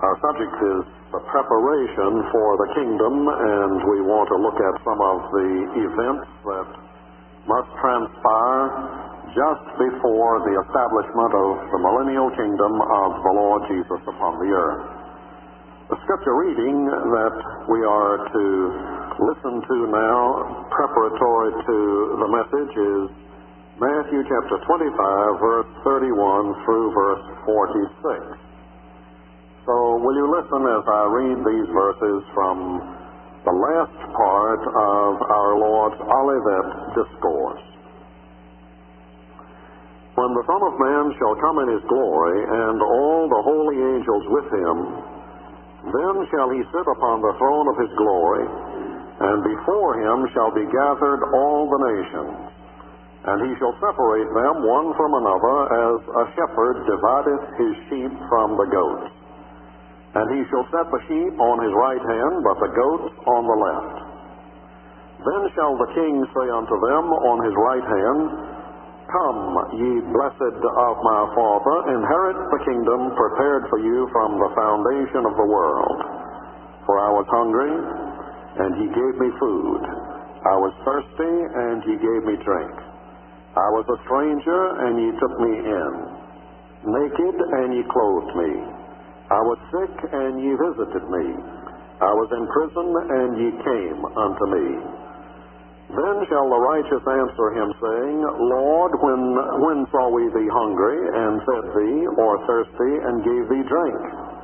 Our subject is the preparation for the kingdom, and we want to look at some of the events that must transpire just before the establishment of the millennial kingdom of the Lord Jesus upon the earth. The scripture reading that we are to listen to now, preparatory to the message, is Matthew chapter 25, verse 31 through verse 46. So will you listen as I read these verses from the last part of our Lord's Olivet Discourse. When the Son of Man shall come in his glory, and all the holy angels with him, then shall he sit upon the throne of his glory, and before him shall be gathered all the nations. And he shall separate them one from another, as a shepherd divideth his sheep from the goats. And he shall set the sheep on his right hand, but the goats on the left. Then shall the king say unto them on his right hand, Come, ye blessed of my Father, inherit the kingdom prepared for you from the foundation of the world. For I was hungry, and ye gave me food. I was thirsty, and ye gave me drink. I was a stranger, and ye took me in. Naked, and ye clothed me. I was sick, and ye visited me. I was in prison, and ye came unto me. Then shall the righteous answer him, saying, Lord, when saw we thee hungry, and fed thee, or thirsty, and gave thee drink?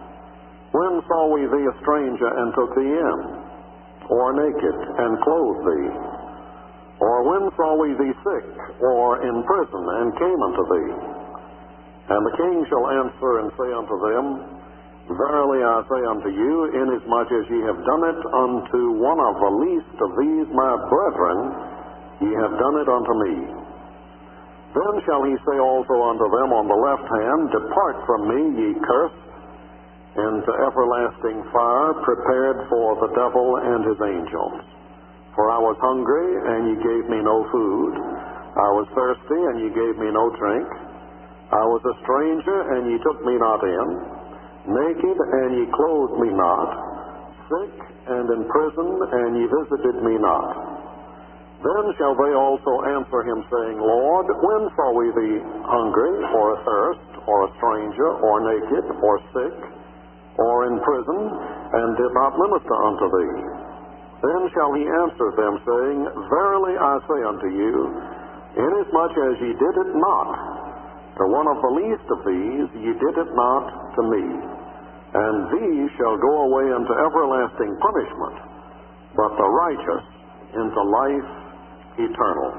When saw we thee a stranger, and took thee in? Or naked, and clothed thee? Or when saw we thee sick, or in prison, and came unto thee? And the king shall answer and say unto them, Verily I say unto you, inasmuch as ye have done it unto one of the least of these my brethren, ye have done it unto me. Then shall he say also unto them on the left hand, Depart from me, ye cursed, into everlasting fire, prepared for the devil and his angels. For I was hungry, and ye gave me no food. I was thirsty, and ye gave me no drink. I was a stranger, and ye took me not in. Naked, and ye clothed me not. Sick, and in prison, and ye visited me not. Then shall they also answer him, saying, Lord, when saw we thee hungry, or athirst, or a stranger, or naked, or sick, or in prison, and did not minister unto thee? Then shall he answer them, saying, Verily I say unto you, inasmuch as ye did it not to one of the least of these, ye did it not to me. And these shall go away into everlasting punishment, but the righteous into life eternal.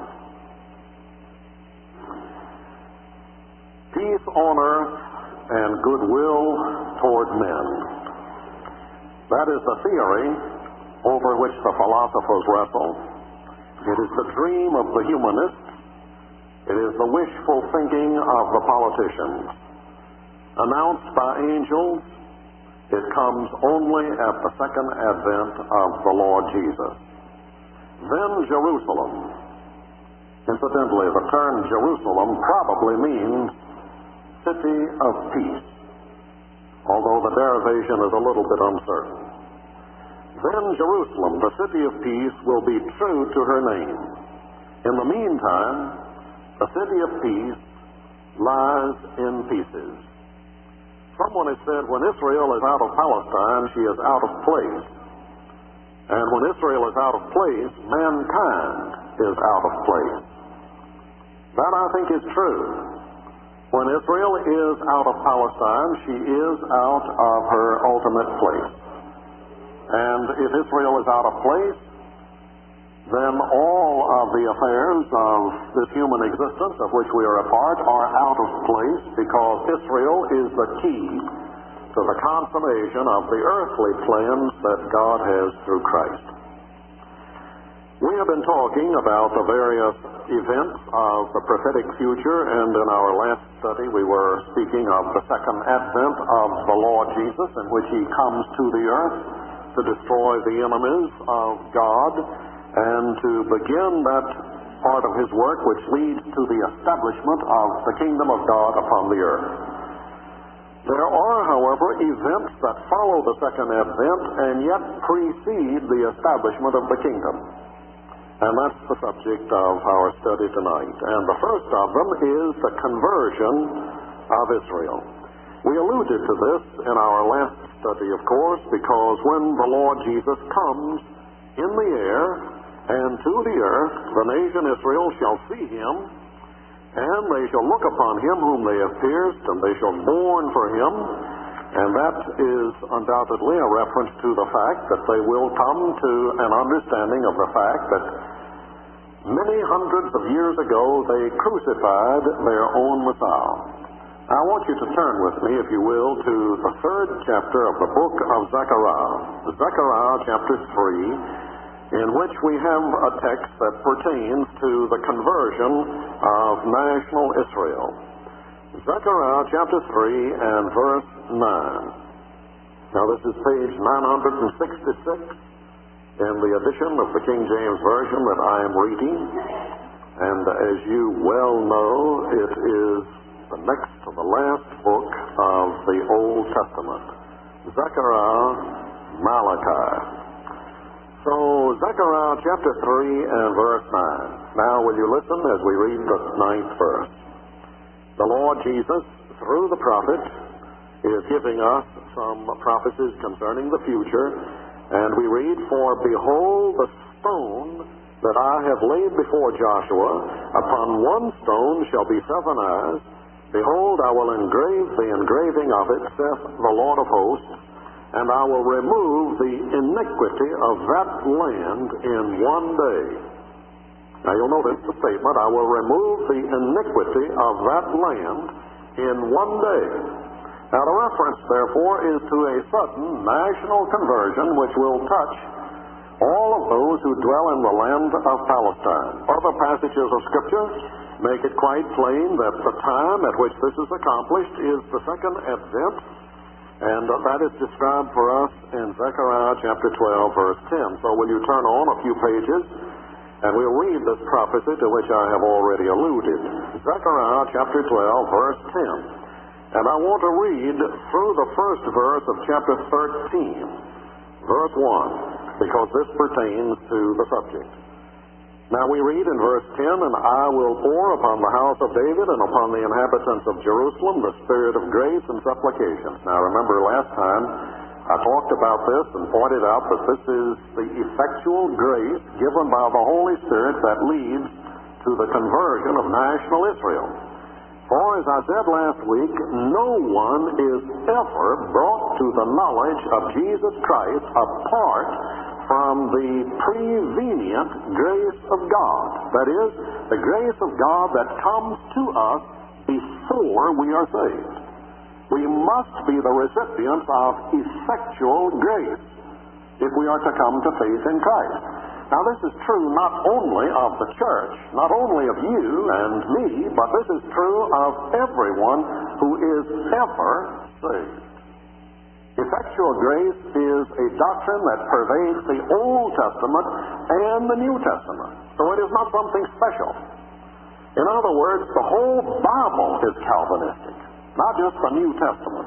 Peace on earth and goodwill toward men. That is the theory over which the philosophers wrestle. It is the dream of the humanists. It is the wishful thinking of the politicians. Announced by angels, it comes only at the second advent of the Lord Jesus. Then Jerusalem. Incidentally, the term Jerusalem probably means city of peace, although the derivation is a little bit uncertain. Then Jerusalem, the city of peace, will be true to her name. In the meantime, the city of peace lies in pieces. Someone has said, when Israel is out of Palestine, she is out of place. And when Israel is out of place, mankind is out of place. That, I think, is true. When Israel is out of Palestine, she is out of her ultimate place. And if Israel is out of place, then all of the affairs of this human existence of which we are a part are out of place, because Israel is the key to the consummation of the earthly plans that God has through Christ. We have been talking about the various events of the prophetic future, and in our last study we were speaking of the second advent of the Lord Jesus, in which he comes to the earth to destroy the enemies of God and to begin that part of his work which leads to the establishment of the kingdom of God upon the earth. There are, however, events that follow the second advent and yet precede the establishment of the kingdom. And that's the subject of our study tonight. And the first of them is the conversion of Israel. We alluded to this in our last study, of course, because when the Lord Jesus comes in the air and to the earth, the nation Israel shall see him, and they shall look upon him whom they have pierced, and they shall mourn for him. And that is undoubtedly a reference to the fact that they will come to an understanding of the fact that many hundreds of years ago they crucified their own Messiah. I want you to turn with me, if you will, to the third chapter of the book of Zechariah. Zechariah chapter 3, in which we have a text that pertains to the conversion of national Israel. Zechariah chapter 3 and verse 9. Now this is page 966 in the edition of the King James Version that I am reading. And as you well know, it is the next to the last book of the Old Testament. Zechariah, Malachi. So, Zechariah chapter 3 and verse 9. Now will you listen as we read the 9th verse. The Lord Jesus, through the prophet, is giving us some prophecies concerning the future, and we read, "For behold, the stone that I have laid before Joshua, upon one stone shall be 7 eyes. Behold, I will engrave the engraving of it, saith the Lord of hosts, and I will remove the iniquity of that land in one day." Now you'll notice the statement, "I will remove the iniquity of that land in one day." Now the reference, therefore, is to a sudden national conversion which will touch all of those who dwell in the land of Palestine. Other passages of Scripture make it quite plain that the time at which this is accomplished is the second advent, and that is described for us in Zechariah chapter 12, verse 10. So will you turn on a few pages, and we'll read this prophecy to which I have already alluded. Zechariah chapter 12, verse 10. And I want to read through the first verse of chapter 13, verse 1, because this pertains to the subject. Now we read in verse 10, "And I will pour upon the house of David and upon the inhabitants of Jerusalem the spirit of grace and supplications." Now remember last time I talked about this and pointed out that this is the effectual grace given by the Holy Spirit that leads to the conversion of national Israel. For as I said last week, no one is ever brought to the knowledge of Jesus Christ apart from the prevenient grace of God. That is, the grace of God that comes to us before we are saved. We must be the recipients of effectual grace if we are to come to faith in Christ. Now this is true not only of the church, not only of you and me, but this is true of everyone who is ever saved. Effectual grace is a doctrine that pervades the Old Testament and the New Testament. So it is not something special. In other words, the whole Bible is Calvinistic, not just the New Testament.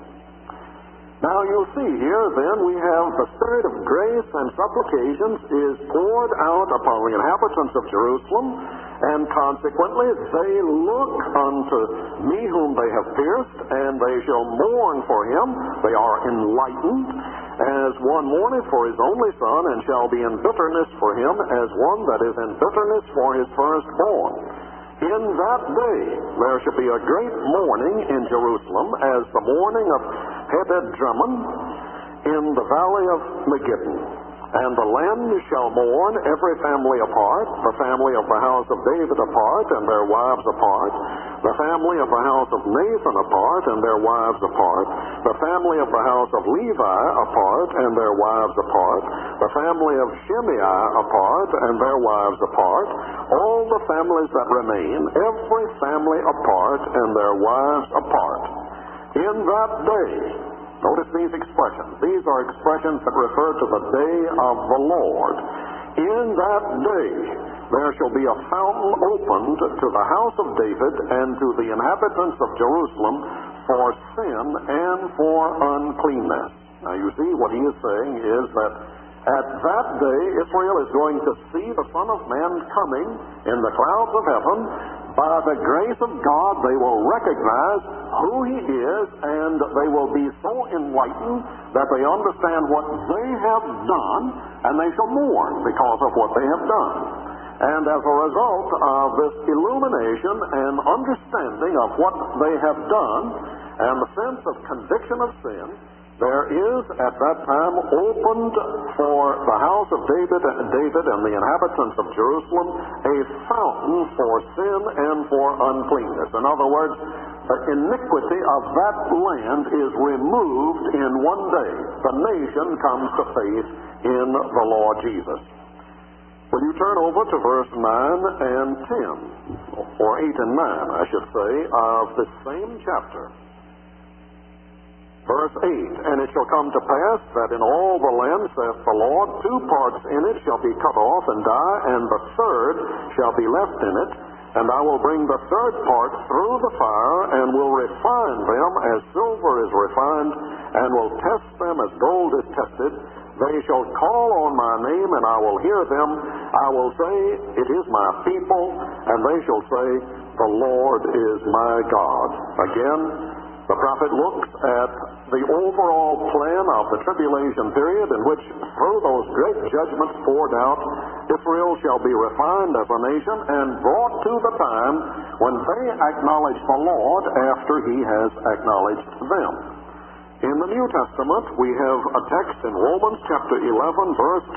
Now you'll see here then we have the spirit of grace and supplications is poured out upon the inhabitants of Jerusalem, and consequently they look unto me whom they have pierced, and they shall mourn for him. They are enlightened, as one mourneth for his only son, and shall be in bitterness for him, as one that is in bitterness for his firstborn. In that day there shall be a great mourning in Jerusalem, as the mourning of Hadad-Drummond in the valley of Megiddon. And the land shall mourn, every family apart, the family of the house of David apart, and their wives apart, the family of the house of Nathan apart, and their wives apart, the family of the house of Levi apart, and their wives apart, the family of Shimei apart, and their wives apart, all the families that remain, every family apart, and their wives apart. In that day, notice these expressions. These are expressions that refer to the day of the Lord. In that day there shall be a fountain opened to the house of David and to the inhabitants of Jerusalem for sin and for uncleanness. Now you see, what he is saying is that at that day Israel is going to see the Son of Man coming in the clouds of heaven. By the grace of God, they will recognize who he is, and they will be so enlightened that they understand what they have done, and they shall mourn because of what they have done. And as a result of this illumination and understanding of what they have done, and the sense of conviction of sin, there is at that time opened for the house of David and the inhabitants of Jerusalem a fountain for sin and for uncleanness. In other words, the iniquity of that land is removed in one day. The nation comes to faith in the Lord Jesus. Will you turn over to verse 9 and 10, or 8 and 9, I should say, of this same chapter. Verse 8, and it shall come to pass that in all the land, saith the Lord, 2 parts in it shall be cut off and die, and the third shall be left in it. And I will bring the third part through the fire, and will refine them as silver is refined, and will test them as gold is tested. They shall call on my name, and I will hear them. I will say, it is my people, and they shall say, the Lord is my God. Again, the prophet looks at the overall plan of the tribulation period, in which, through those great judgments poured out, Israel shall be refined as a nation and brought to the time when they acknowledge the Lord after he has acknowledged them. In the New Testament, we have a text in Romans chapter 11, verse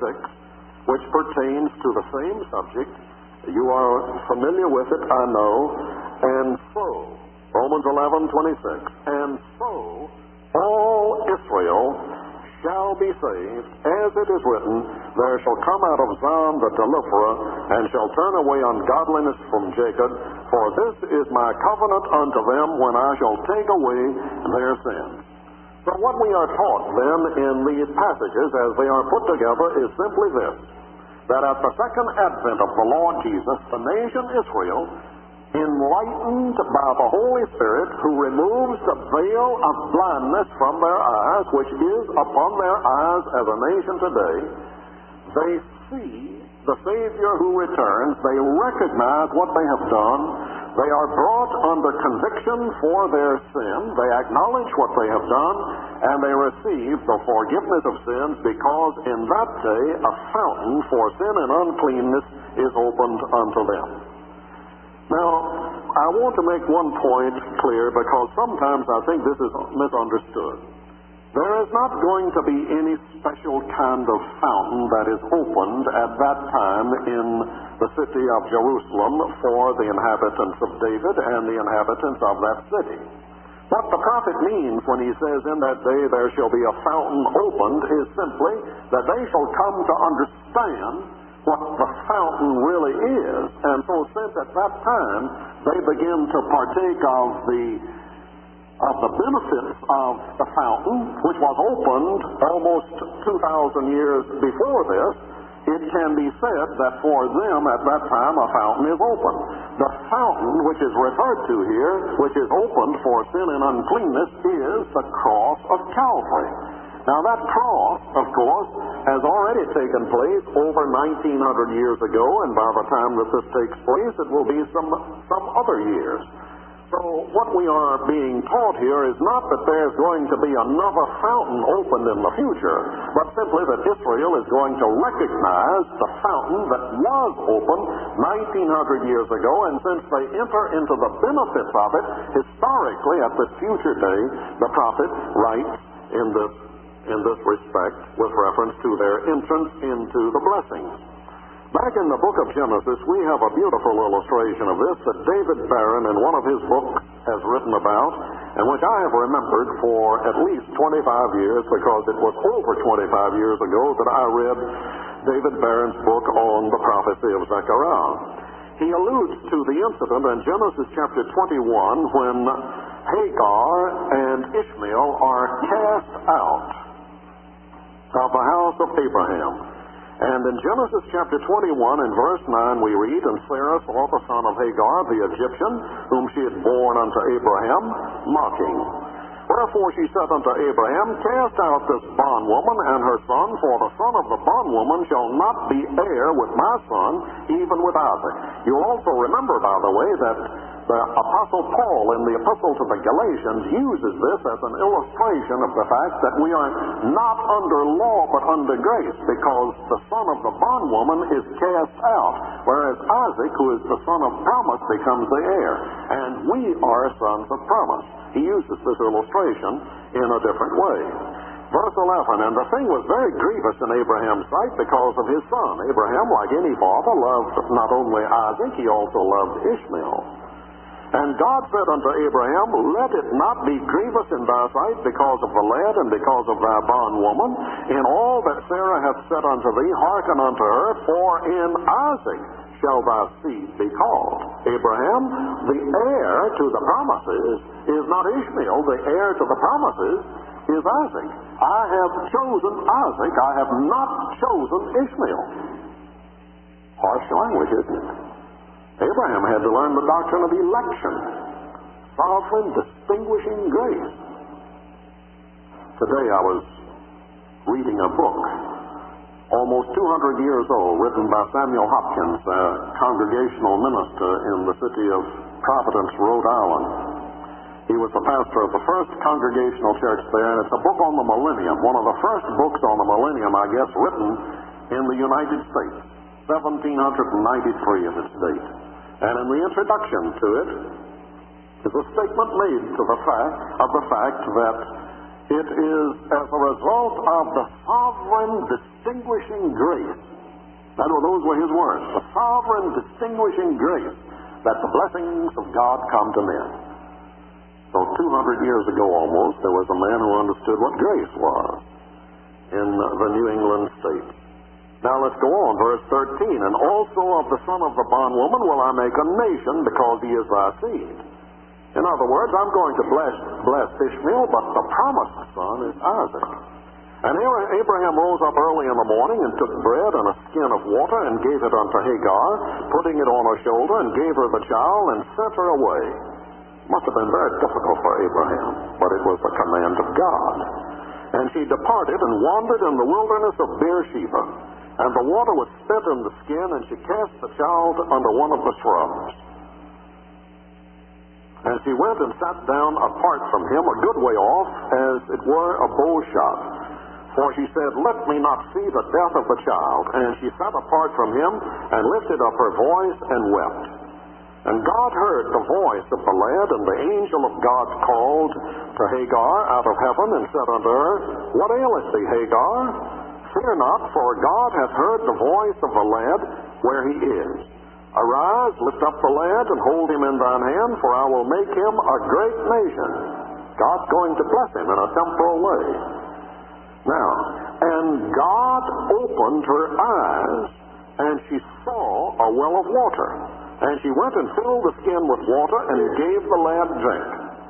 26, which pertains to the same subject. You are familiar with it, I know. And so, Romans 11:26, and so all Israel shall be saved, as it is written, there shall come out of Zion the deliverer, and shall turn away ungodliness from Jacob, for this is my covenant unto them when I shall take away their sins. So what we are taught then in these passages as they are put together is simply this, that at the second advent of the Lord Jesus, the nation Israel, enlightened by the Holy Spirit, who removes the veil of blindness from their eyes, which is upon their eyes as a nation today, they see the Savior who returns, they recognize what they have done, they are brought under conviction for their sin, they acknowledge what they have done, and they receive the forgiveness of sins, because in that day a fountain for sin and uncleanness is opened unto them. Now, I want to make one point clear, because sometimes I think this is misunderstood. There is not going to be any special kind of fountain that is opened at that time in the city of Jerusalem for the inhabitants of David and the inhabitants of that city. What the prophet means when he says, in that day there shall be a fountain opened, is simply that they shall come to understand what the fountain really is. And so since at that time they begin to partake of the benefits of the fountain, which was opened almost 2,000 years before this, it can be said that for them at that time a fountain is open. The fountain which is referred to here, which is opened for sin and uncleanness, is the cross of Calvary. Now that cross, of course, has already taken place over 1,900 years ago, and by the time that this takes place, it will be some other years. So what we are being taught here is not that there's going to be another fountain opened in the future, but simply that Israel is going to recognize the fountain that was opened 1,900 years ago, and since they enter into the benefits of it historically at this future day, the prophet writes in this respect with reference to their entrance into the blessings. Back in the book of Genesis, we have a beautiful illustration of this that David Barron in one of his books has written about, and which I have remembered for at least 25 years, because it was over 25 years ago that I read David Barron's book on the prophecy of Zechariah. He alludes to the incident in Genesis chapter 21 when Hagar and Ishmael are cast out of the house of Abraham. And in Genesis chapter 21 and verse 9 we read, And Sarah saw the son of Hagar, the Egyptian, whom she had borne unto Abraham, mocking. Wherefore she said unto Abraham, Cast out this bondwoman and her son, for the son of the bondwoman shall not be heir with my son, even with Isaac. You'll also remember, by the way, that the Apostle Paul in the Epistle to the Galatians uses this as an illustration of the fact that we are not under law but under grace, because the son of the bondwoman is cast out, whereas Isaac, who is the son of promise, becomes the heir. And we are sons of promise. He uses this illustration in a different way. Verse 11, And the thing was very grievous in Abraham's sight because of his son. Abraham, like any father, loved not only Isaac, he also loved Ishmael. And God said unto Abraham, Let it not be grievous in thy sight because of the lad and because of thy bondwoman. In all that Sarah hath said unto thee, hearken unto her, for in Isaac shall thy seed be called. Abraham, the heir to the promises is not Ishmael. The heir to the promises is Isaac. I have chosen Isaac. I have not chosen Ishmael. Harsh language, isn't it? Abraham had to learn the doctrine of election, sovereign distinguishing grace. Today I was reading a book, almost 200 years old, written by Samuel Hopkins, a congregational minister in the city of Providence, Rhode Island. He was the pastor of the first congregational church there, and it's a book on the millennium, one of the first books on the millennium, I guess, written in the United States, 1793 of its date. And in the introduction to it is a statement made to the fact that it is as a result of the sovereign distinguishing grace. Those were his words. The sovereign distinguishing grace that the blessings of God come to men. So 200 years ago almost, there was a man who understood what grace was in the New England states. Now let's go on, verse 13. And also of the son of the bondwoman will I make a nation, because he is thy seed. In other words, I'm going to bless Ishmael, but the promised son is Isaac. And Abraham rose up early in the morning and took bread and a skin of water and gave it unto Hagar, putting it on her shoulder, and gave her the child and sent her away. Must have been very difficult for Abraham, but it was the command of God. And she departed and wandered in the wilderness of Beersheba. And the water was spent in the skin, and she cast the child under one of the shrubs. And she went and sat down apart from him, a good way off, as it were a bow shot. For she said, Let me not see the death of the child. And she sat apart from him, and lifted up her voice, and wept. And God heard the voice of the lad, and the angel of God called to Hagar out of heaven, and said unto her, What aileth thee, Hagar? Fear not, for God hath heard the voice of the lad where he is. Arise, lift up the lad, and hold him in thine hand, for I will make him a great nation. God's going to bless him in a temporal way. Now, and God opened her eyes, and she saw a well of water. And she went and filled the skin with water, and gave the lad drink.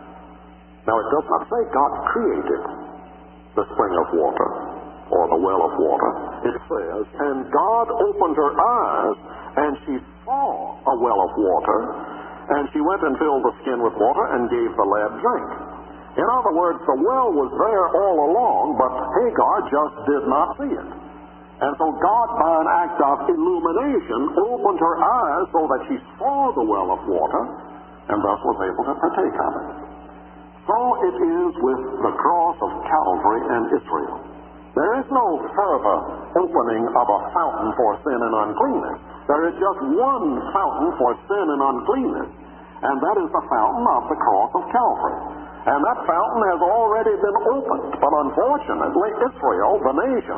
Now, it does not say God created the spring of water, or the well of water. It says, And God opened her eyes, and she saw a well of water, and she went and filled the skin with water, and gave the lad drink. In other words, the well was there all along, but Hagar just did not see it. And so God, by an act of illumination, opened her eyes so that she saw the well of water, and thus was able to partake of it. So it is with the cross of Calvary and Israel. There is no further opening of a fountain for sin and uncleanness. There is just one fountain for sin and uncleanness, and that is the fountain of the cross of Calvary. And that fountain has already been opened, but unfortunately, Israel, the nation,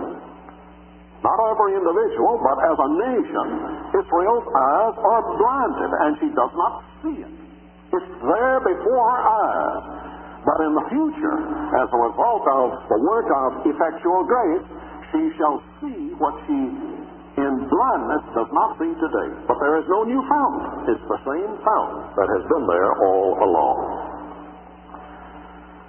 not every individual, but as a nation, Israel's eyes are blinded, and she does not see it. It's there before her eyes. But in the future, as a result of the work of effectual grace, she shall see what she in blindness does not see today. But there is no new fountain. It's the same fountain that has been there all along.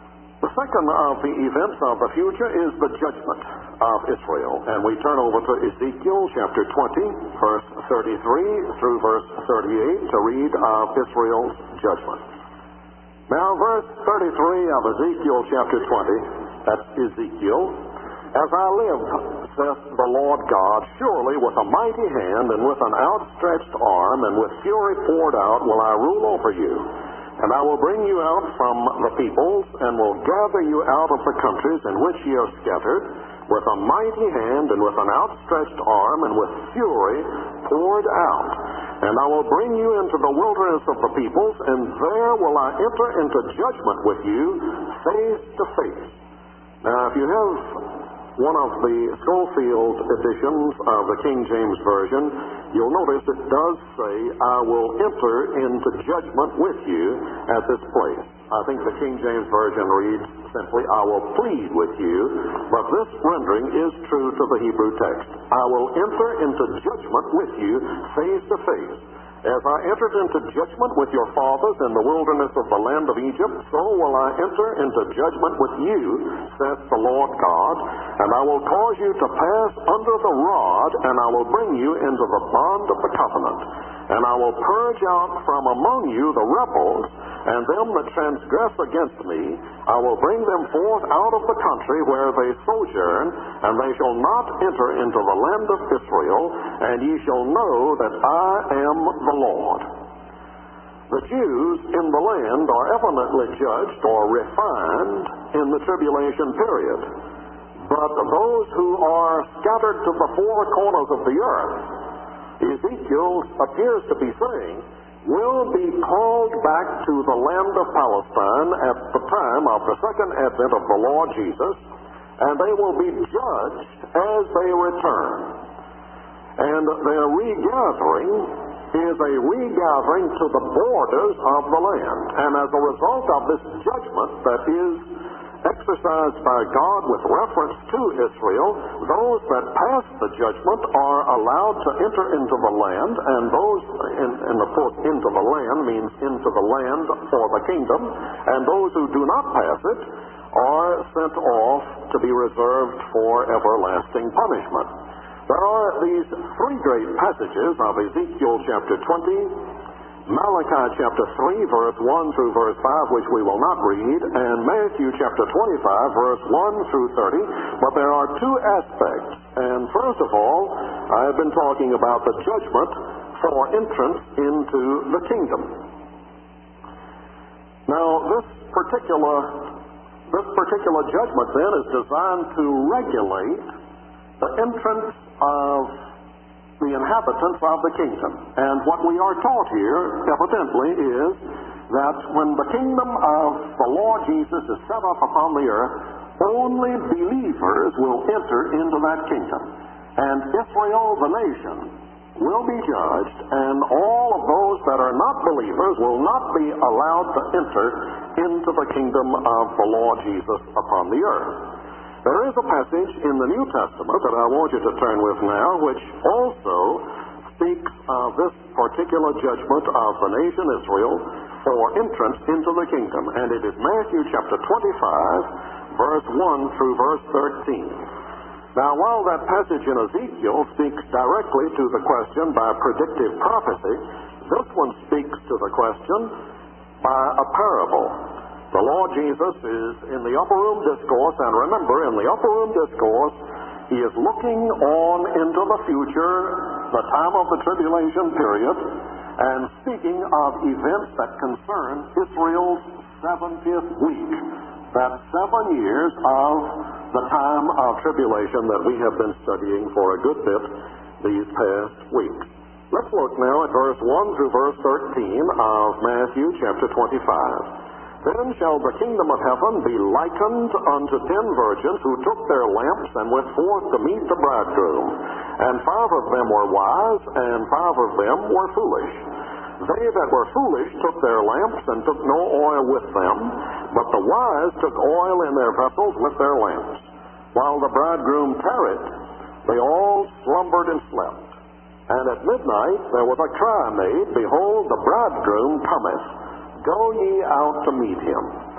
The second of the events of the future is the judgment of Israel. And we turn over to Ezekiel chapter 20, verse 33 through verse 38 to read of Israel's judgment. Now, verse 33 of Ezekiel chapter 20, that's Ezekiel. As I live, saith the Lord God, surely with a mighty hand and with an outstretched arm and with fury poured out will I rule over you. And I will bring you out from the peoples, and will gather you out of the countries in which ye are scattered, with a mighty hand, and with an outstretched arm, and with fury poured out. And I will bring you into the wilderness of the peoples, and there will I enter into judgment with you, face to face. Now, if you have one of the Schofield editions of the King James Version, you'll notice it does say, I will enter into judgment with you at this place. I think the King James Version reads simply, I will plead with you, but this rendering is true to the Hebrew text. I will enter into judgment with you face to face. As I entered into judgment with your fathers in the wilderness of the land of Egypt, so will I enter into judgment with you, saith the Lord God, and I will cause you to pass under the rod, and I will bring you into the bond of the covenant. And I will purge out from among you the rebels, and them that transgress against me. I will bring them forth out of the country where they sojourn, and they shall not enter into the land of Israel, and ye shall know that I am the Lord. The Jews in the land are evidently judged or refined in the tribulation period. But those who are scattered to the four corners of the earth, Ezekiel appears to be saying, will be called back to the land of Palestine at the time of the second advent of the Lord Jesus, and they will be judged as they return. And their regathering is a regathering to the borders of the land. And as a result of this judgment that is exercised by God with reference to Israel, those that pass the judgment are allowed to enter into the land, and those, and of course, into the land means into the land for the kingdom, and those who do not pass it are sent off to be reserved for everlasting punishment. There are these three great passages of Ezekiel chapter 20, Malachi chapter 3, verse 1 through verse 5, which we will not read, and Matthew chapter 25, verse 1 through 30, but there are two aspects. And first of all, I have been talking about the judgment for entrance into the kingdom. Now, this particular judgment then is designed to regulate the entrance of the inhabitants of the kingdom. And what we are taught here, evidently, is that when the kingdom of the Lord Jesus is set up upon the earth, only believers will enter into that kingdom. And Israel, the nation, will be judged, and all of those that are not believers will not be allowed to enter into the kingdom of the Lord Jesus upon the earth. There is a passage in the New Testament that I want you to turn with now, which also speaks of this particular judgment of the nation Israel for entrance into the kingdom. And it is Matthew chapter 25, verse 1 through verse 13. Now, while that passage in Ezekiel speaks directly to the question by predictive prophecy, this one speaks to the question by a parable. The Lord Jesus is in the upper room discourse, and remember, in the upper room discourse, he is looking on into the future, the time of the tribulation period, and speaking of events that concern Israel's 70th week. That's 7 years of the time of tribulation that we have been studying for a good bit these past weeks. Let's look now at verse 1 through verse 13 of Matthew chapter 25. Then shall the kingdom of heaven be likened unto 10 virgins who took their lamps and went forth to meet the bridegroom. And 5 of them were wise, and 5 of them were foolish. They that were foolish took their lamps and took no oil with them, but the wise took oil in their vessels with their lamps. While the bridegroom tarried, they all slumbered and slept. And at midnight there was a cry made, Behold, the bridegroom cometh. Go ye out to meet him.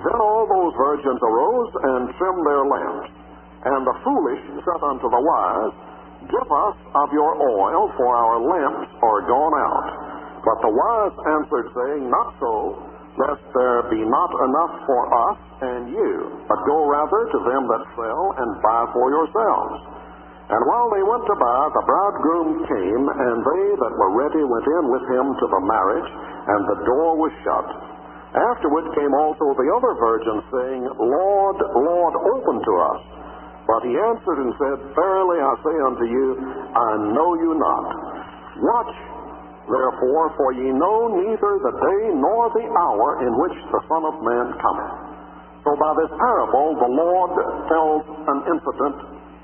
Then all those virgins arose and trimmed their lamps. And the foolish said unto the wise, Give us of your oil, for our lamps are gone out. But the wise answered, saying, Not so, lest there be not enough for us and you, but go rather to them that sell, and buy for yourselves. And while they went to buy, the bridegroom came, and they that were ready went in with him to the marriage, and the door was shut. Afterward came also the other virgins, saying, Lord, Lord, open to us. But he answered and said, Verily I say unto you, I know you not. Watch therefore, for ye know neither the day nor the hour in which the Son of Man cometh. So by this parable, the Lord tells an incident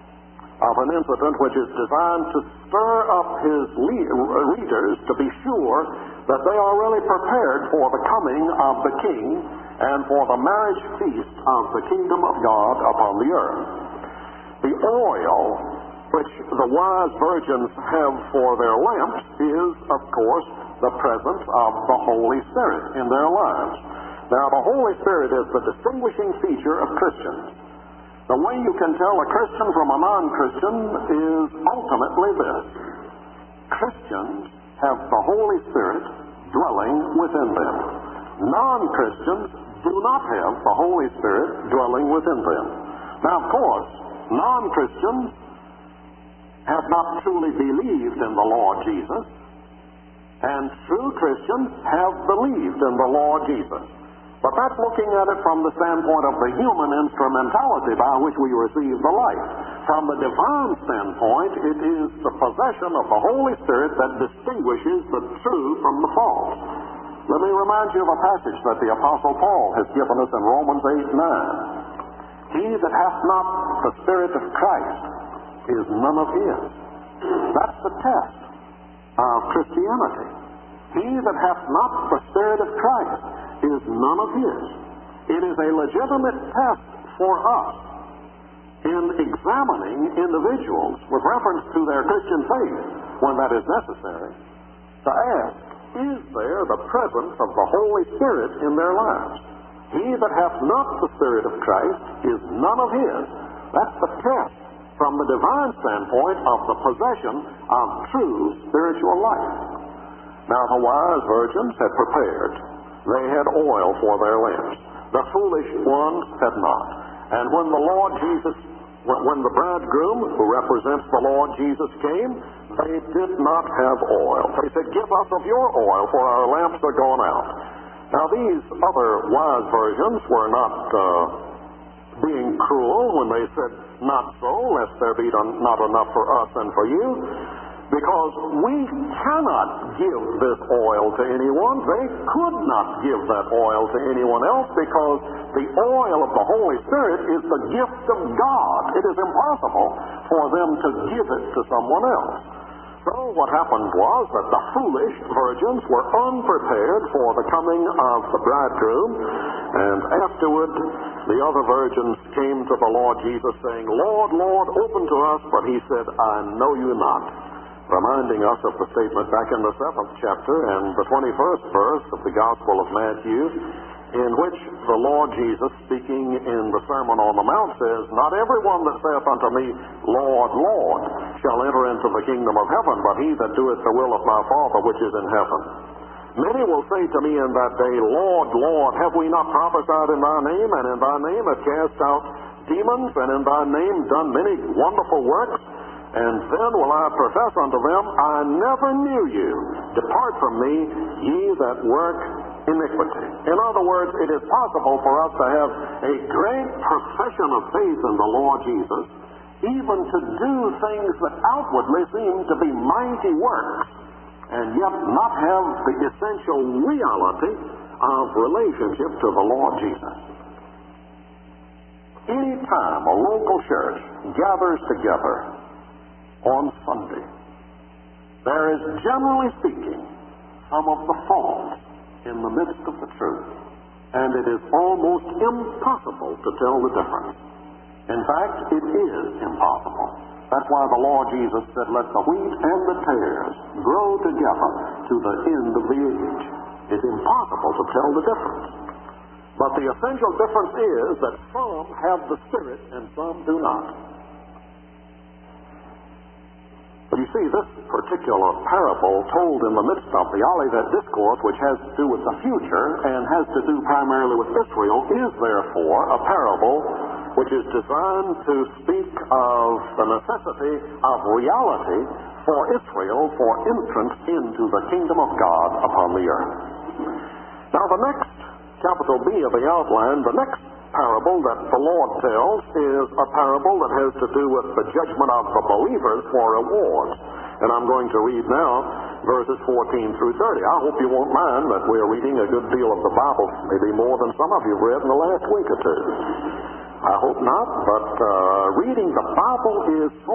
which is designed to stir up his readers to be sure that they are really prepared for the coming of the King and for the marriage feast of the kingdom of God upon the earth. The oil which the wise virgins have for their lamps is, of course, the presence of the Holy Spirit in their lives. Now, the Holy Spirit is the distinguishing feature of Christians. The way you can tell a Christian from a non-Christian is ultimately this. Christians have the Holy Spirit dwelling within them. Non-Christians do not have the Holy Spirit dwelling within them. Now, of course, non-Christians have not truly believed in the Lord Jesus, and true Christians have believed in the Lord Jesus. But that's looking at it from the standpoint of the human instrumentality by which we receive the light. From the divine standpoint, it is the possession of the Holy Spirit that distinguishes the true from the false. Let me remind you of a passage that the Apostle Paul has given us in Romans 8:9. He that hath not the Spirit of Christ is none of his. That's the test of Christianity. He that hath not the Spirit of Christ is none of his. It is a legitimate test for us in examining individuals with reference to their Christian faith, when that is necessary, to ask, is there the presence of the Holy Spirit in their lives? He that hath not the Spirit of Christ is none of his. That's the test from the divine standpoint of the possession of true spiritual life. Now, the wise virgins had prepared. They had oil for their lamps. The foolish ones had not. And when the bridegroom, who represents the Lord Jesus, came, they did not have oil. They said, Give us of your oil, for our lamps are gone out. Now, these other wise virgins were not being cruel when they said, Not so, lest there be not enough for us and for you. Because we cannot give this oil to anyone. They could not give that oil to anyone else, because the oil of the Holy Spirit is the gift of God. It is impossible for them to give it to someone else. So what happened was that the foolish virgins were unprepared for the coming of the bridegroom, and afterward the other virgins came to the Lord Jesus, saying, Lord, Lord, open to us. But he said, I know you not. Reminding us of the statement back in the 7th chapter and the 21st verse of the Gospel of Matthew, in which the Lord Jesus, speaking in the Sermon on the Mount, says, Not everyone that saith unto me, Lord, Lord, shall enter into the kingdom of heaven, but he that doeth the will of my Father which is in heaven. Many will say to me in that day, Lord, Lord, have we not prophesied in thy name, and in thy name have cast out demons, and in thy name done many wonderful works? And then will I profess unto them, I never knew you. Depart from me, ye that work iniquity. In other words, it is possible for us to have a great profession of faith in the Lord Jesus, even to do things that outwardly seem to be mighty works, and yet not have the essential reality of relationship to the Lord Jesus. Any time a local church gathers together on Sunday, there is, generally speaking, some of the fault in the midst of the truth, and it is almost impossible to tell the difference. In fact, it is impossible. That's why the Lord Jesus said, Let the wheat and the tares grow together to the end of the age. It's impossible to tell the difference. But the essential difference is that some have the Spirit and some do not. But you see, this particular parable told in the midst of the Olivet Discourse, which has to do with the future and has to do primarily with Israel, is therefore a parable which is designed to speak of the necessity of reality for Israel for entrance into the kingdom of God upon the earth. Now the next, capital B of the outline, the next parable that the Lord tells is a parable that has to do with the judgment of the believers for rewards. And I'm going to read now verses 14 through 30. I hope you won't mind that we're reading a good deal of the Bible, maybe more than some of you have read in the last week or two. I hope not, but reading the Bible is so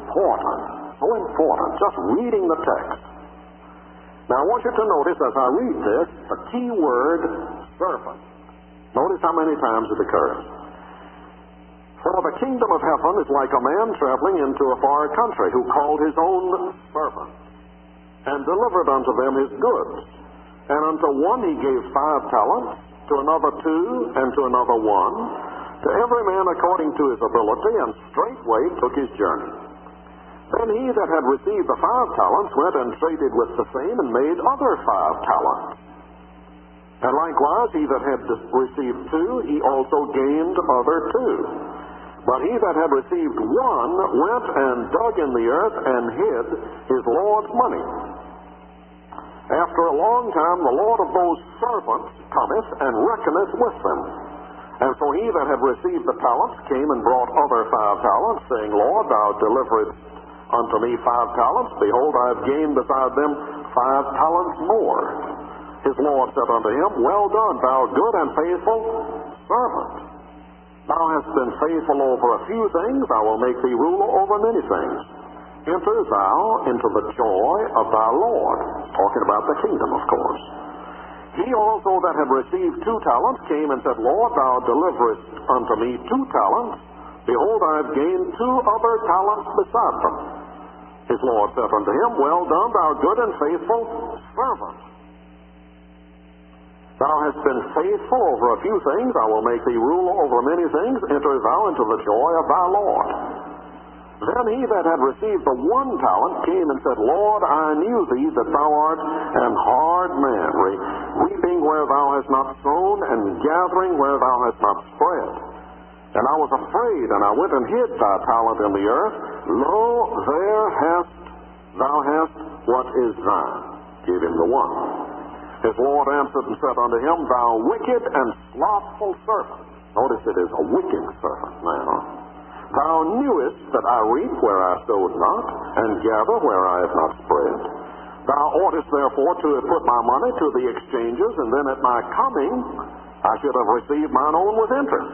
important, just reading the text. Now I want you to notice as I read this, the key word, servant. Notice how many times it occurs. For the kingdom of heaven is like a man traveling into a far country, who called his own servants, and delivered unto them his goods. And unto one he gave 5 talents, to another 2, and to another 1, to every man according to his ability, and straightway took his journey. Then he that had received the 5 talents went and traded with the same, and made other 5 talents. And likewise he that had received 2, he also gained other 2. But he that had received 1 went and dug in the earth, and hid his Lord's money. After a long time the Lord of those servants cometh, and reckoneth with them. And so he that had received the talents came and brought other 5 talents, saying, Lord, thou deliveredst unto me 5 talents. Behold, I have gained beside them 5 talents more. His Lord said unto him, Well done, thou good and faithful servant. Thou hast been faithful over a few things, I will make thee ruler over many things. Enter thou into the joy of thy Lord. Talking about the kingdom, of course. He also that had received 2 talents came and said, Lord, thou deliverest unto me 2 talents. Behold, I have gained 2 other talents beside them. His Lord said unto him, Well done, thou good and faithful servant. Thou hast been faithful over a few things, I will make thee ruler over many things. Enter thou into the joy of thy Lord. Then he that had received the 1 talent came and said, Lord, I knew thee that thou art an hard man, reaping where thou hast not sown, and gathering where thou hast not spread. And I was afraid, and I went and hid thy talent in the earth. Lo, there thou hast what is thine. Give him the 1. His Lord answered and said unto him, Thou wicked and slothful servant. Notice it is a wicked servant now. Thou knewest that I reap where I sowed not, and gather where I have not spread. Thou oughtest therefore to have put my money to the exchanges, and then at my coming I should have received mine own with interest.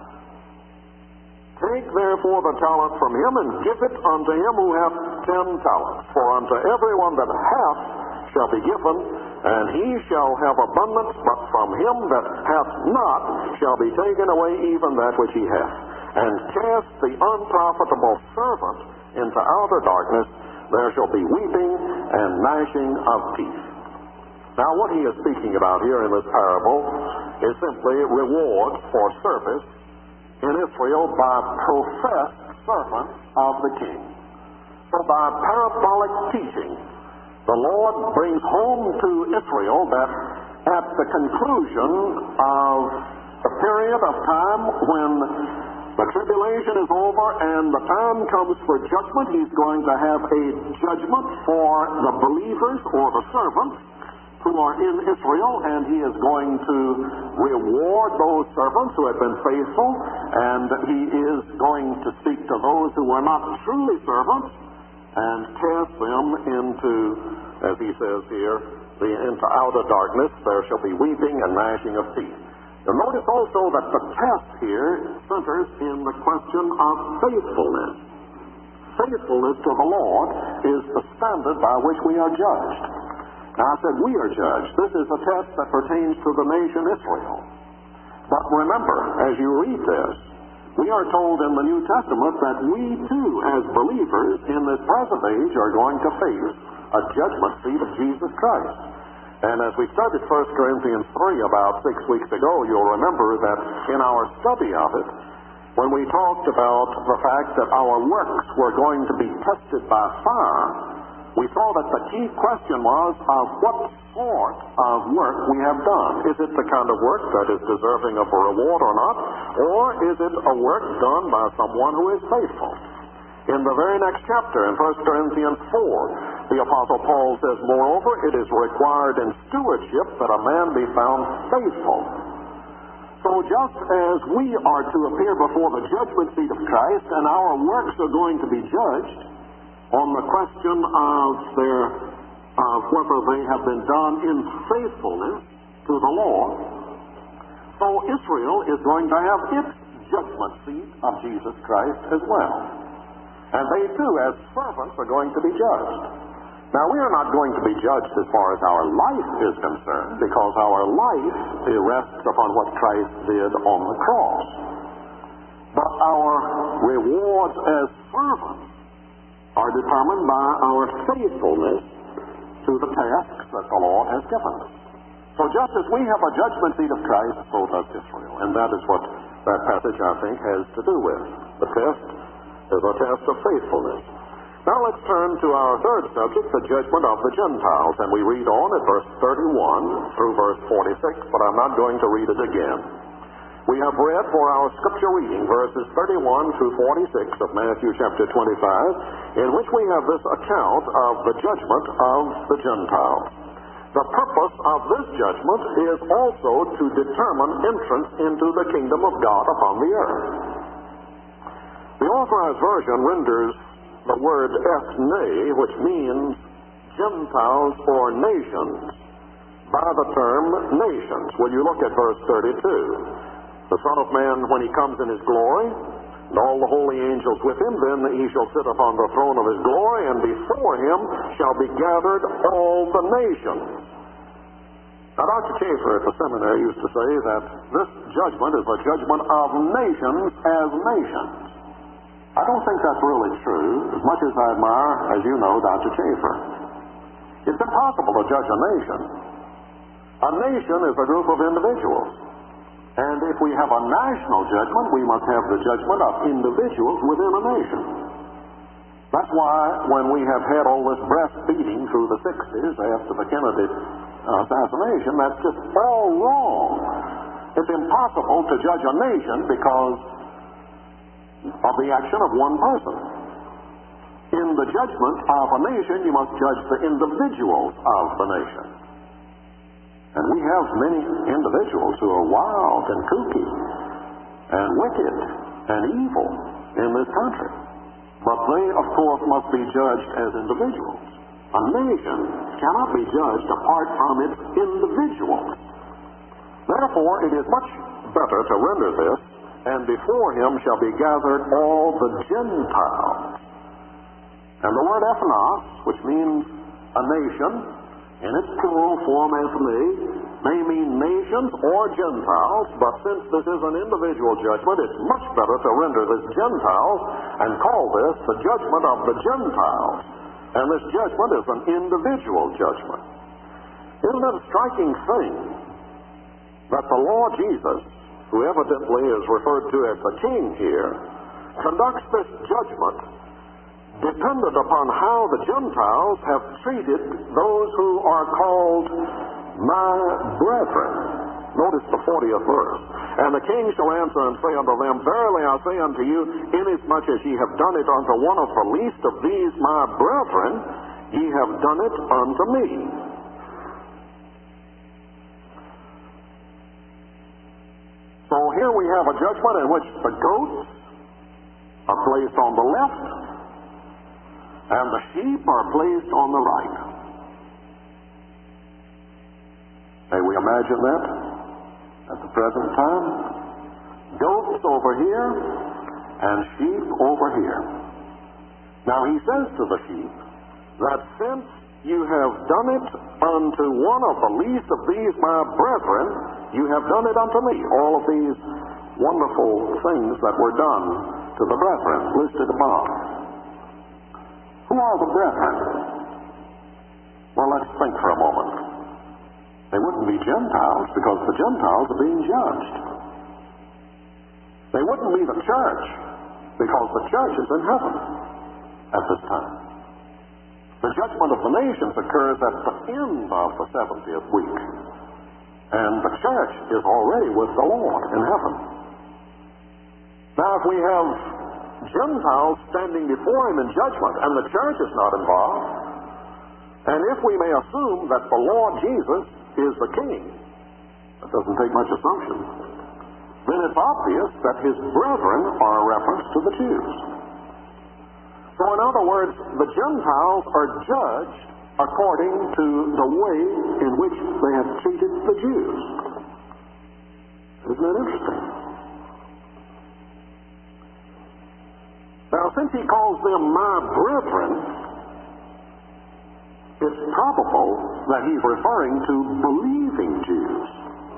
Take therefore the talent from him, and give it unto him who hath 10 talents. For unto every one that hath shall be given, and he shall have abundance, but from him that hath not shall be taken away even that which he hath. And cast the unprofitable servant into outer darkness, there shall be weeping and gnashing of teeth. Now what he is speaking about here in this parable is simply reward for service in Israel by professed servants of the king. So by parabolic teaching, the Lord brings home to Israel that at the conclusion of a period of time when the tribulation is over and the time comes for judgment, he's going to have a judgment for the believers or the servants who are in Israel, and he is going to reward those servants who have been faithful, and he is going to speak to those who are not truly servants and cast them into, as he says here, into outer darkness. There shall be weeping and gnashing of teeth. Now notice also that the test here centers in the question of faithfulness. Faithfulness to the Lord is the standard by which we are judged. Now I said we are judged. This is a test that pertains to the nation Israel. But remember, as you read this, we are told in the New Testament that we too, as believers in this present age, are going to face a judgment seat of Jesus Christ. And as we studied 1 Corinthians 3 about 6 weeks ago, you'll remember that in our study of it, when we talked about the fact that our works were going to be tested by fire, we saw that the key question was of what sort of work we have done. Is it the kind of work that is deserving of a reward or not? Or is it a work done by someone who is faithful? In the very next chapter, in 1 Corinthians 4, the Apostle Paul says, moreover, it is required in stewardship that a man be found faithful. So just as we are to appear before the judgment seat of Christ, and our works are going to be judged on the question of whether they have been done in faithfulness to the law, so Israel is going to have its judgment seat of Jesus Christ as well. And they too, as servants, are going to be judged. Now, we are not going to be judged as far as our life is concerned, because our life rests upon what Christ did on the cross. But our rewards as servants are determined by our faithfulness to the tasks that the Lord has given us. So just as we have a judgment seat of Christ, so does Israel. And that is what that passage, I think, has to do with. The test is a test of faithfulness. Now let's turn to our third subject, the judgment of the Gentiles. And we read on at verse 31 through verse 46, but I'm not going to read it again. We have read for our scripture reading verses 31 through 46 of Matthew chapter 25, in which we have this account of the judgment of the Gentiles. The purpose of this judgment is also to determine entrance into the kingdom of God upon the earth. The Authorized Version renders the word ethne, which means Gentiles or nations, by the term nations. When you look at verse 32, the Son of Man, when he comes in his glory, and all the holy angels with him, then he shall sit upon the throne of his glory, and before him shall be gathered all the nations. Now, Dr. Chafer at the seminary used to say that this judgment is a judgment of nations as nations. I don't think that's really true, as much as I admire, as you know, Dr. Chafer. It's impossible to judge a nation. A nation is a group of individuals. And if we have a national judgment, we must have the judgment of individuals within a nation. That's why when we have had all this breastfeeding through the 60s after the Kennedy assassination, that's just all wrong. It's impossible to judge a nation because of the action of one person. In the judgment of a nation, you must judge the individuals of the nation. And we have many individuals who are wild and kooky and wicked and evil in this country. But they, of course, must be judged as individuals. A nation cannot be judged apart from its individuals. Therefore, it is much better to render this, and before him shall be gathered all the Gentiles. And the word ethnos, which means a nation, in its plural form ethne, may mean nations or Gentiles, but since this is an individual judgment, it's much better to render this Gentiles and call this the judgment of the Gentiles. And this judgment is an individual judgment. Isn't it a striking thing that the Lord Jesus, who evidently is referred to as the King here, conducts this judgment dependent upon how the Gentiles have treated those who are called my brethren. Notice the 40th verse. And the king shall answer and say unto them, verily I say unto you, inasmuch as ye have done it unto one of the least of these my brethren, ye have done it unto me. So here we have a judgment in which the goats are placed on the left and the sheep are placed on the right. May we imagine that at the present time? Goats over here and sheep over here. Now he says to the sheep that since you have done it unto one of the least of these my brethren, you have done it unto me. All of these wonderful things that were done to the brethren listed above. Who are the brethren? Well, let's think for a moment. They wouldn't be Gentiles because the Gentiles are being judged. They wouldn't be the church because the church is in heaven at this time. The judgment of the nations occurs at the end of the 70th week. And the church is already with the Lord in heaven. Now, if we have Gentiles standing before him in judgment and the church is not involved, and if we may assume that the Lord Jesus is the king, that doesn't take much assumption, then it's obvious that his brethren are a reference to the Jews. So in other words, the Gentiles are judged according to the way in which they have treated the Jews. Isn't that interesting? Now, since he calls them my brethren, it's probable that he's referring to believing Jews.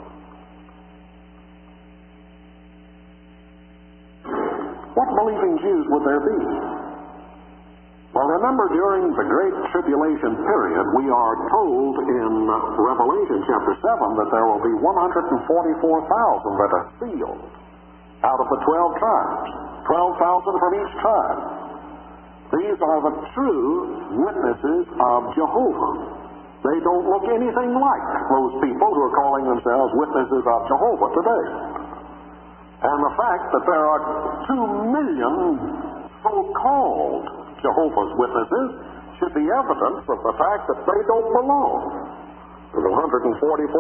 What believing Jews would there be? Well, remember, during the Great Tribulation period, we are told in Revelation chapter 7 that there will be 144,000 that are sealed out of the 12 tribes, 12,000 from each tribe. These are the true witnesses of Jehovah. They don't look anything like those people who are calling themselves witnesses of Jehovah today. And the fact that there are 2 million so-called Jehovah's Witnesses should be evidence of the fact that they don't belong to the 144,000.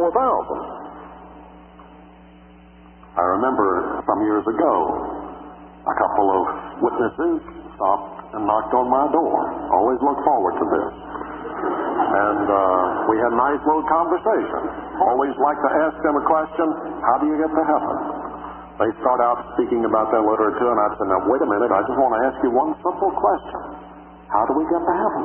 I remember some years ago, a couple of witnesses stopped and knocked on my door. Always look forward to this. And we had a nice little conversation. Always like to ask them a question, how do you get to heaven? They start out speaking about their literature, and I'd say, now, wait a minute, I just want to ask you one simple question. How do we get to heaven?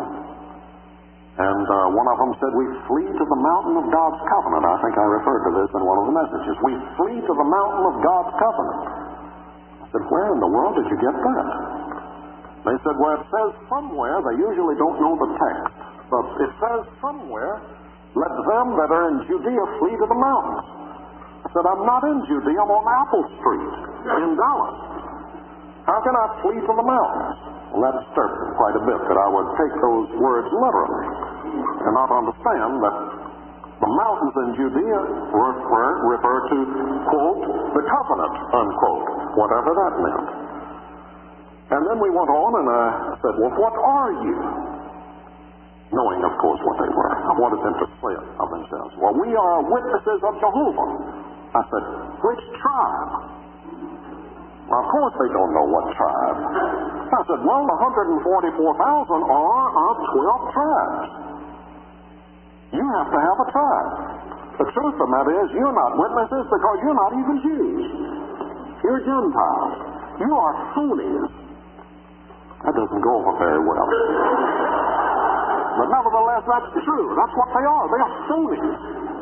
And one of them said, we flee to the mountain of God's covenant. I think I referred to this in one of the messages. We flee to the mountain of God's covenant. I said, where in the world did you get that? They said, well, it says somewhere, they usually don't know the text, but it says somewhere, let them that are in Judea flee to the mountains. I said, I'm not in Judea, I'm on Apple Street in Dallas. How can I flee to the mountains? Well, that disturbed me quite a bit, that I would take those words literally and not understand that the mountains in Judea refer to, quote, the covenant, unquote, whatever that meant. And then we went on, and I said, well, what are you? Knowing, of course, what they were. I wanted them to say it of themselves. Well, we are witnesses of Jehovah. I said, which tribe? Well, of course they don't know what tribe. I said, well, the 144,000 are of 12 tribes. You have to have a tribe. The truth of that is, you're not witnesses because you're not even Jews. You're Gentiles. You are phonies. That doesn't go over very well. But nevertheless, that's true. That's what they are. They are phonies.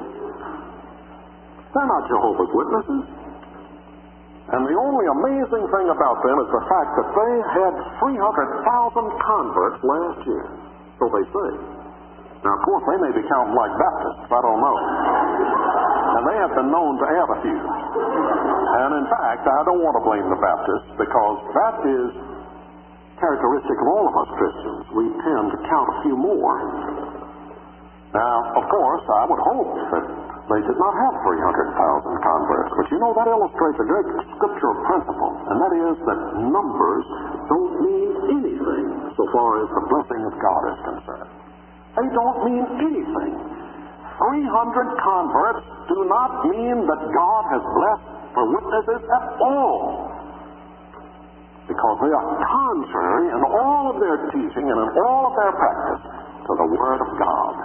They're not Jehovah's Witnesses. And the only amazing thing about them is the fact that they had 300,000 converts last year. So they say. Now, of course, they may be counted like Baptists. I don't know. And they have been known to add a few. And in fact, I don't want to blame the Baptists because that is characteristic of all of us Christians. We tend to count a few more. Now, of course, I would hope that they did not have 300,000 converts. But you know, that illustrates a great scriptural principle, and that is that numbers don't mean anything so far as the blessing of God is concerned. They don't mean anything. 300 converts do not mean that God has blessed the witnesses at all. Because they are contrary in all of their teaching and in all of their practice to the Word of God.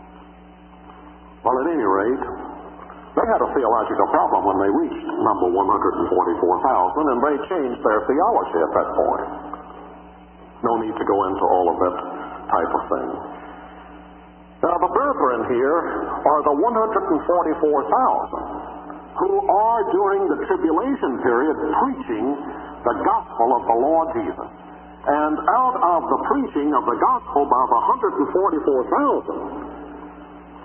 Well, at any rate, they had a theological problem when they reached number 144,000, and they changed their theology at that point. No need to go into all of that type of thing. Now, the brethren here are the 144,000 who are, during the tribulation period, preaching the gospel of the Lord Jesus. And out of the preaching of the gospel by the 144,000,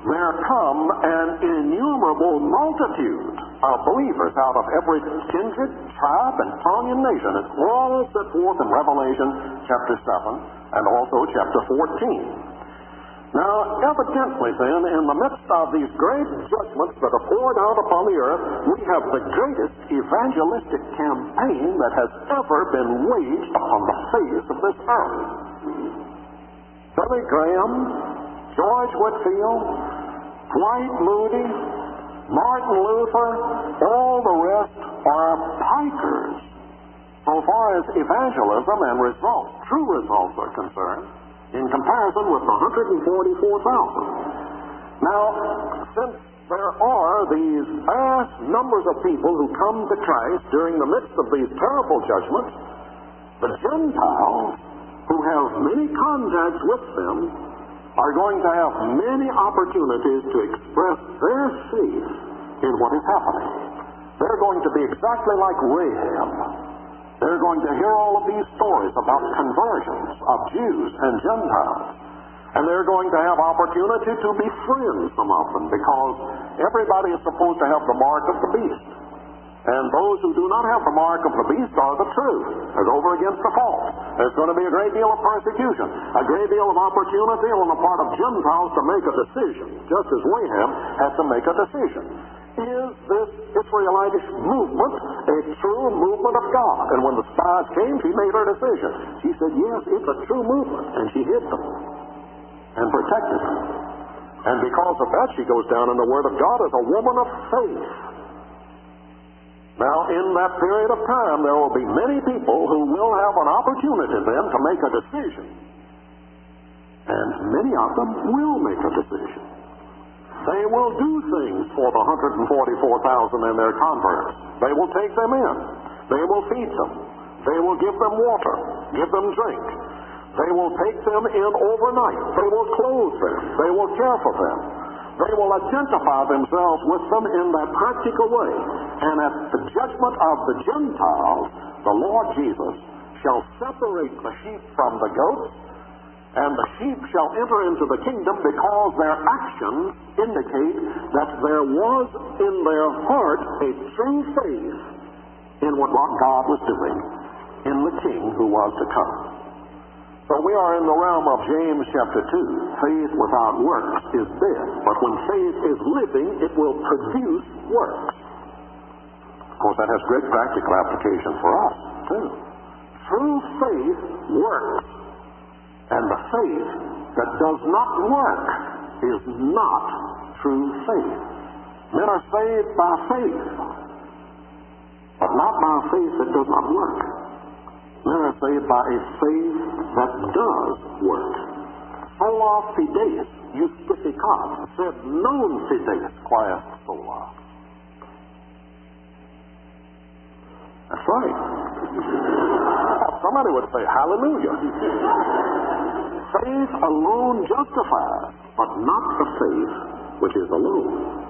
there come an innumerable multitude of believers out of every kindred, tribe, and tongue and nation. It's all set forth in Revelation chapter 7 and also chapter 14. Now, evidently then, in the midst of these great judgments that are poured out upon the earth, we have the greatest evangelistic campaign that has ever been waged upon the face of this earth. Billy Graham, George Whitefield, Dwight Moody, Martin Luther, all the rest are pikers so far as evangelism and results, true results, are concerned, in comparison with the 144,000. Now, since there are these vast numbers of people who come to Christ during the midst of these terrible judgments, the Gentiles, who have many contacts with them, are going to have many opportunities to express their faith in what is happening. They're going to be exactly like Rahab. They're going to hear all of these stories about conversions of Jews and Gentiles. And they're going to have opportunity to befriend some of them, because everybody is supposed to have the mark of the beast. And those who do not have the mark of the beast are the true. They're over against the false. There's going to be a great deal of persecution, a great deal of opportunity on the part of Gentiles to make a decision, just as Rahab had to make a decision. Is this Israelitish movement a true movement of God? And when the spies came, she made her decision. She said, yes, it's a true movement. And she hid them and protected them. And because of that, she goes down in the Word of God as a woman of faith. Now, in that period of time, there will be many people who will have an opportunity then to make a decision. And many of them will make a decision. They will do things for the 144,000 and their converts. They will take them in. They will feed them. They will give them water, give them drink. They will take them in overnight. They will clothe them. They will care for them. They will identify themselves with them in that practical way. And at the judgment of the Gentiles, the Lord Jesus shall separate the sheep from the goats, and the sheep shall enter into the kingdom, because their actions indicate that there was in their heart a true faith in what God was doing in the King who was to come. So we are in the realm of James chapter 2. Faith without works is dead. But when faith is living, it will produce works. Of course, that has great practical application for us, too. True faith works. And the faith that does not work is not true faith. Men are saved by faith, but not by faith that does not work. Men are saved by a faith that does work. Sola fideis justificat, sed non fideis quaest sola. That's right. Somebody would say, hallelujah. Faith alone justifies, but not the faith which is alone.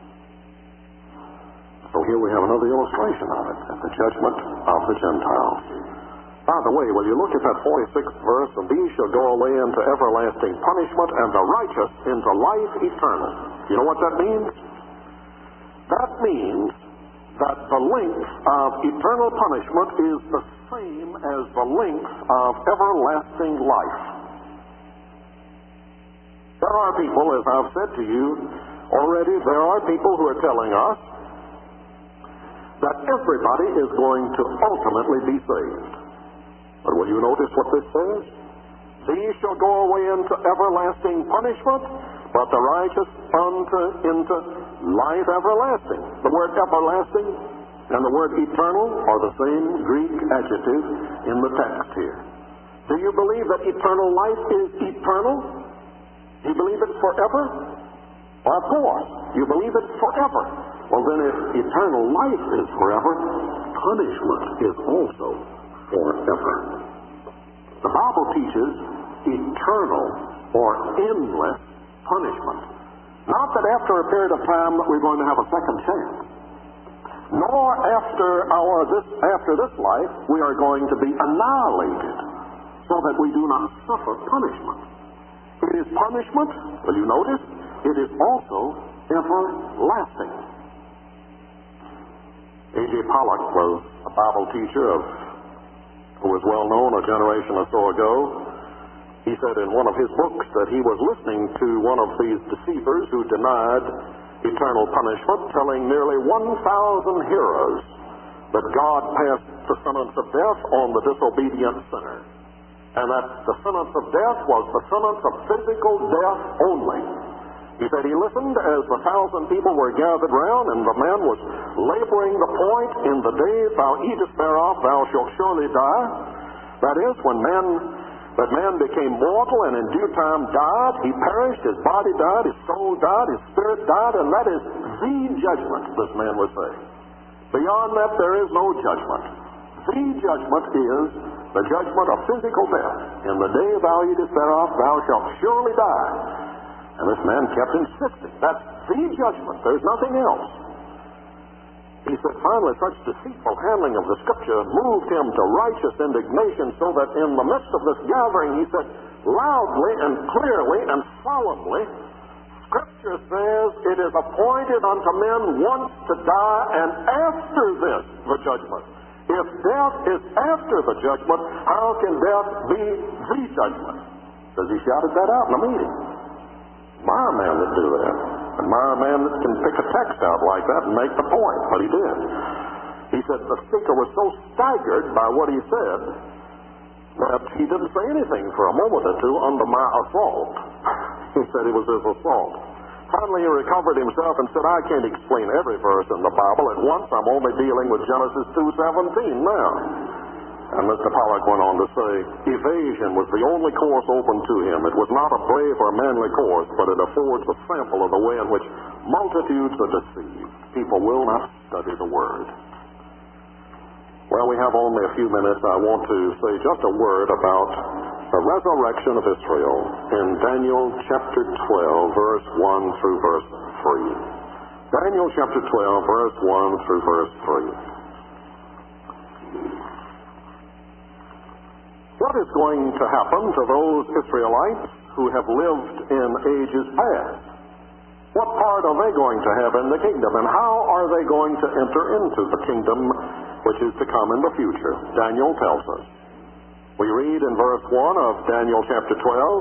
So here we have another illustration of it, at the judgment of the Gentiles. By the way, will you look at that 46th verse? And these shall go away into everlasting punishment, and the righteous into life eternal. You know what that means? That means that the length of eternal punishment is the same as the length of everlasting life. There are people, as I've said to you already, there are people who are telling us that everybody is going to ultimately be saved. But will you notice what this says? These shall go away into everlasting punishment, but the righteous into life everlasting. The word everlasting and the word eternal are the same Greek adjective in the text here. Do you believe that eternal life is eternal? Do you believe it's forever? Well, of course. You believe it's forever. Well, then if eternal life is forever, punishment is also forever. The Bible teaches eternal or endless punishment. Not that after a period of time that we're going to have a second chance. Nor after this life we are going to be annihilated so that we do not suffer punishment. It is punishment, will you notice, it is also everlasting. A.J. Pollock was a Bible teacher who was well known a generation or so ago. He said in one of his books that he was listening to one of these deceivers who denied eternal punishment, telling nearly 1,000 hearers that God passed the sentence of death on the disobedient sinner, and that the sentence of death was the sentence of physical death only. He said he listened as the 1,000 people were gathered round, and the man was laboring the point, in the day thou eatest thereof, thou shalt surely die. That is, when that man became mortal and in due time died, he perished, his body died, his soul died, his spirit died, and that is the judgment, this man was saying. Beyond that, there is no judgment. The judgment is the judgment of physical death. In the day thou eatest thereof, thou shalt surely die. And this man kept insisting. That's the judgment. There's nothing else. He said finally such deceitful handling of the Scripture moved him to righteous indignation, so that in the midst of this gathering he said loudly and clearly and solemnly, Scripture says it is appointed unto men once to die, and after this the judgment. If death is after the judgment, how can death be the judgment? Because he shouted that out in the meeting. Admire a man that do that. Admire a man that can pick a text out like that and make the point. But he did. He said the speaker was so staggered by what he said that he didn't say anything for a moment or two under my assault. He said it was his assault. Finally he recovered himself and said, I can't explain every verse in the Bible at once. I'm only dealing with Genesis 2:17 now. And Mr. Pollock went on to say, evasion was the only course open to him. It was not a brave or manly course, but it affords a sample of the way in which multitudes are deceived. People will not study the Word. Well, we have only a few minutes. I want to say just a word about the resurrection of Israel in Daniel chapter 12, verse 1 through verse 3. Daniel chapter 12, verse 1 through verse 3. What is going to happen to those Israelites who have lived in ages past? What part are they going to have in the kingdom, and how are they going to enter into the kingdom which is to come in the future? Daniel tells us. We read in verse 1 of Daniel chapter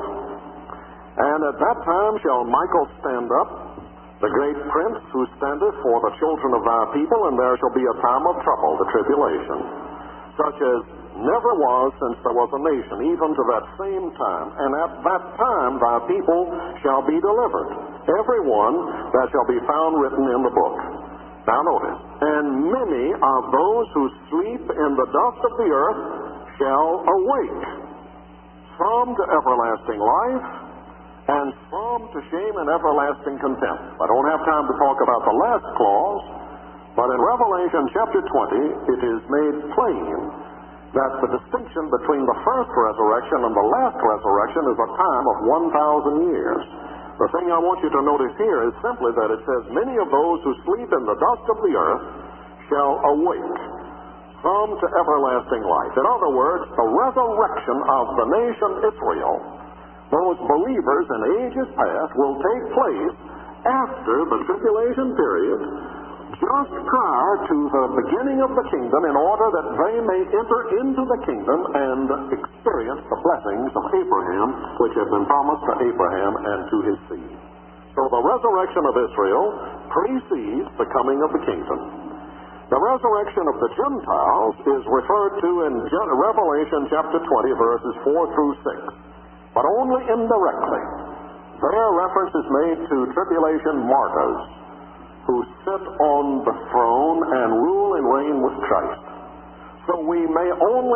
12, And at that time shall Michael stand up, the great prince who standeth for the children of thy people, and there shall be a time of trouble, the tribulation, such as never was since there was a nation, even to that same time. And at that time thy people shall be delivered, every one that shall be found written in the book. Now notice, and many of those who sleep in the dust of the earth shall awake, some to everlasting life, and some to shame and everlasting contempt. I don't have time to talk about the last clause, but in Revelation chapter 20, it is made plain that the distinction between the first resurrection and the last resurrection is a time of 1,000 years. The thing I want you to notice here is simply that it says, many of those who sleep in the dust of the earth shall awake, some to everlasting life. In other words, the resurrection of the nation Israel, those believers in ages past, will take place after the tribulation period, just prior to the beginning of the kingdom, in order that they may enter into the kingdom and experience the blessings of Abraham, which have been promised to Abraham and to his seed. So the resurrection of Israel precedes the coming of the kingdom. The resurrection of the Gentiles is referred to in Revelation chapter 20, verses 4 through 6, but only indirectly. There reference is made to tribulation martyrs who sit on the throne and rule and reign with Christ. So we may only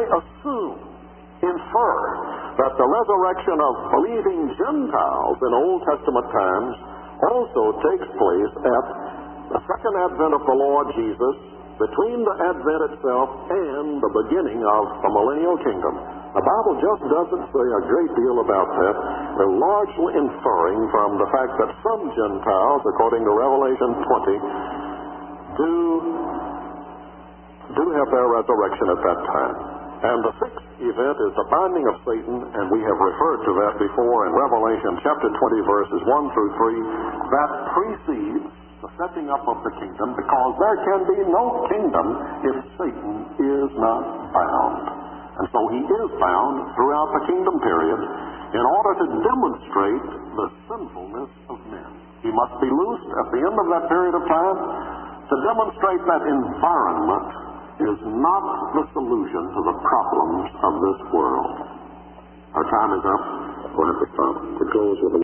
infer that the resurrection of believing Gentiles in Old Testament times also takes place at the second advent of the Lord Jesus, between the advent itself and the beginning of the millennial kingdom. The Bible just doesn't say a great deal about that. They're largely inferring from the fact that some Gentiles, according to Revelation 20, do have their resurrection at that time. And the sixth event is the binding of Satan, and we have referred to that before in Revelation chapter 20, verses 1 through 3. That precedes the setting up of the kingdom, because there can be no kingdom if Satan is not bound. And so he is bound throughout the kingdom period in order to demonstrate the sinfulness of men. He must be loosed at the end of that period of time to demonstrate that environment is not the solution to the problems of this world. Our time is up. We'll have to stop. We close with a